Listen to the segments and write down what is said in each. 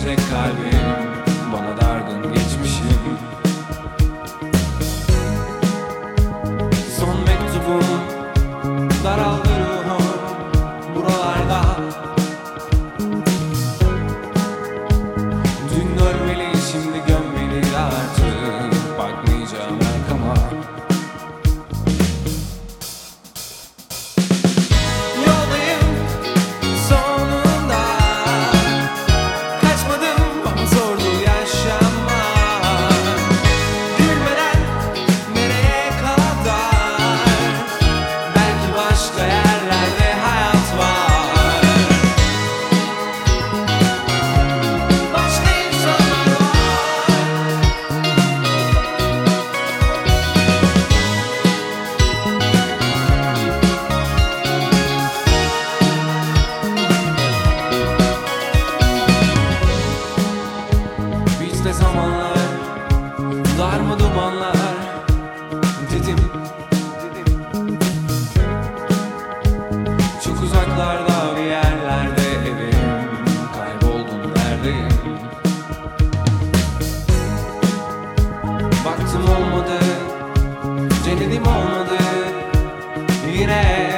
tek kalbim, bana dargın geçmişim. Son mektubum, daraldı ruhum buralarda. Dün görmeli, şimdi gömmeli, artık bakmayacağım arkama. Yoldayım sonunda, kaçmadım ama zordu yaşamak. Gülmeden nereye kadar, belki başka yerlerde hayat var. Başka insanlar var. Bizde zamanlar, darma dumanlar dedim. Çok uzaklarda bir yerlerde evim, kayboldum neredeyim. Baktım olmadı, denedim olmadı yine.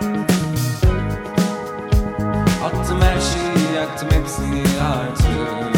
Attım her şeyi, yaktım hepsini artık.